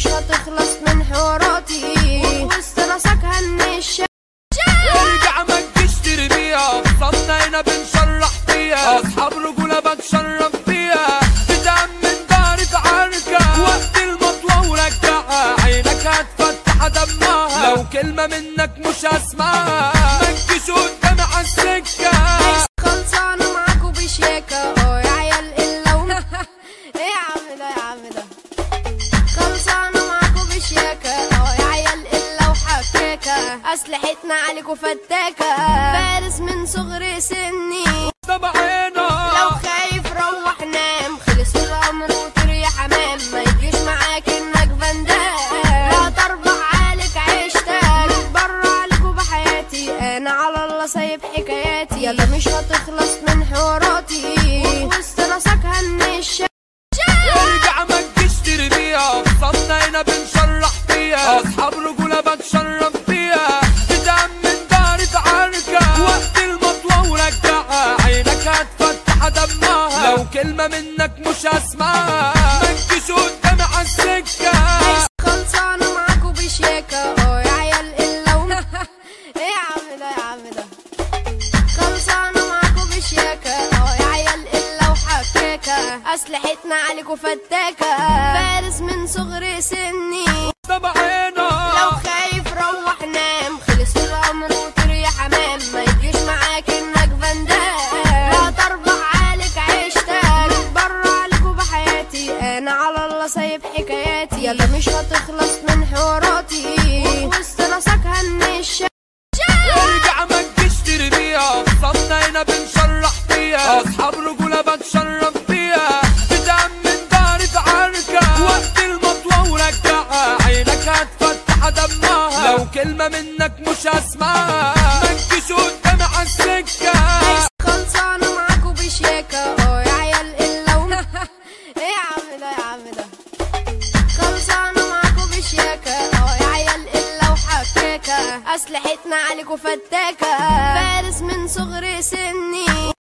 مش هتخلص من حواراتي وسط راسك هنش. ارجع ما تجيش ترميها، قصادنا هنا بنشرح فيها، اصحاب رجوله بتشرف فيها، تتأمن دارة عركة وقت المطوة ورجعها، عينك هتفتح دمها لو كلمة منك مش هسمعها، ما تجيش قدامي عالسكة. خلصانة معاكوا بشياكة يا عيال الا ايه يا عم ده يا عم ده. خلصانة معاكوا بشياكة يا عيال الا وحكاكة، اسلحتنا عليكوا فتاكة، فارس من صغر سني طبعنا لو خايف روح نام، خلص الامر وطير يا حمام، ما يجيش معاك انك فندام، لا تربع عليك عيشتك، بره عليكوا بحياتي، انا على الله سايب حكاياتي، يلا مش هتخلص من حواراتي وسط راسك هنش. ارجع ما تجيش ترميها، قصادنا هنا بنشرح فيها، اصحاب رجوله بتشرف فيها، تتأمن دارة عركة وقت المطوة ورجعها، عينك هتفتح دمها لو كلمة منك مش هسمعها، ما تجيش قدامي عالسكة. خلصانة معاكوا بشياكة يا عيال الا ايه يا عم ده يا عم ده. خلصانة معاكوا بشياكة يا عيال الا وحكاكة، اسلحتنا عليكوا فتاكة، فارس من صغر سني طبعنا لو خايف روح نام، خلص الامر وطير يا حمام، ما يجيش معاك انك فندام، لا تربع عليك عيشتك، بره عليكوا بحياتي، انا على الله سايب حكاياتي، يلا مش هتخلص من حواراتي وسط راسك هنش. ارجع ما تجيش ترميها، قصادنا هنا بنشرح فيها، اصحاب رجوله بتشرف فيها، تتأمن دارة عركة وقت المطوة ورجعها، عينك هتفتح دمها لو كلمة منك مش هسمعها، ما تجيش قدامي عالسكة. خلصانة معاكوا بشياكة يا عيال الا ايه يا عم ده يا عم ده. خلصانة معاكوا بشياكة يا عيال الا وحكاكة، اسلحتنا عليكوا فتاكة، فارس من صغر سن